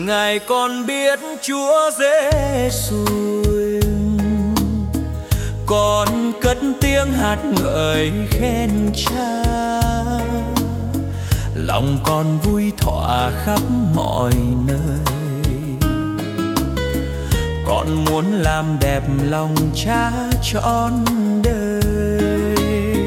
Ngài còn biết Chúa Giêsu, con cất tiếng hát ngợi khen Cha. Lòng con vui thỏa khắp mọi nơi, con muốn làm đẹp lòng Cha trọn đời.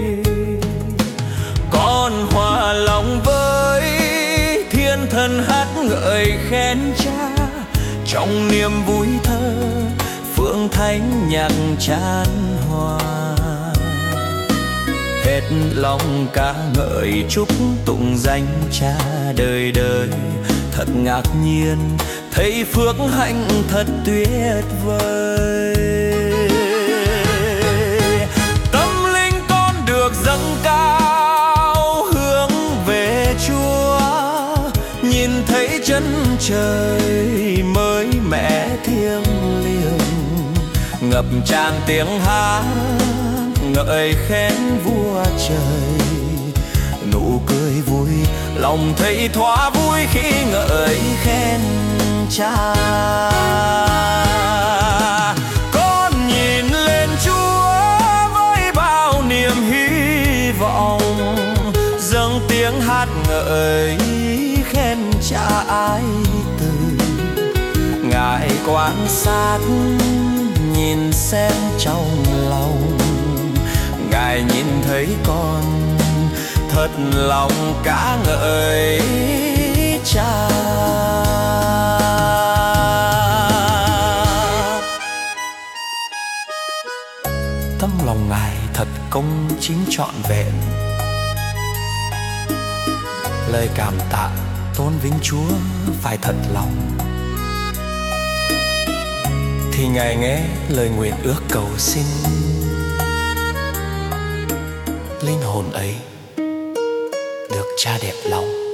Con hòa lòng với thiên thần hát ngợi khen Cha, trong niềm vui thơ phượng thánh nhạc chan hòa. Hết lòng ca ngợi chúc tụng danh Cha đời đời. Thật ngạc nhiên thấy phước hạnh thật tuyệt vời. Tâm linh con được dâng cao hướng về Chúa, nhìn thấy chân trời mới mẻ thiêng liêng, ngập tràn tiếng hát ngợi khen vua trời. Nụ cười vui lòng thấy thỏa vui khi ngợi khen Cha. Con nhìn lên Chúa với bao niềm hy vọng, dâng tiếng hát ngợi khen Cha ái từ. Ngài quan sát nhìn xem trong lòng, Ngài nhìn thấy con thật lòng ca ngợi Cha. Tấm lòng Ngài thật công chính trọn vẹn, lời cảm tạ tôn vinh Chúa phải thật lòng, thì Ngài nghe lời nguyện ước cầu xin. Linh hồn ấy được Cha đẹp lòng.